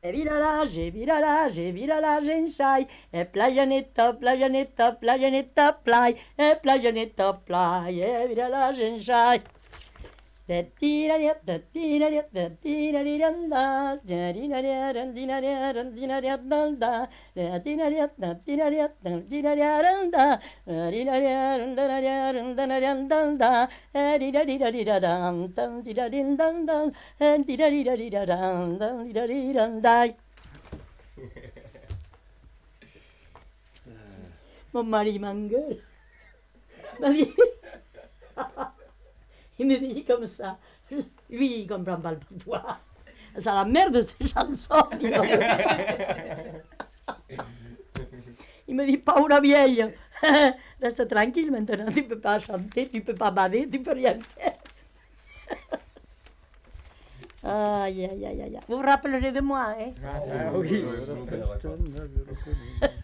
Et virala, j'ensaille. Et playanetta, playanetta, playanetta, play. Et playanetta, play. Et virala, j'ensaille. Mon mari m'engueule. Il me dit comme ça. Lui, il comprend pas le patois. C'est la merde de ces chansons. Il me dit, pauvre vieille, reste tranquille maintenant, tu ne peux pas chanter, tu ne peux pas baver, tu ne peux rien faire. Aïe, aïe, aïe, aïe. Vous vous rappellerez de moi, hein? Ah oui,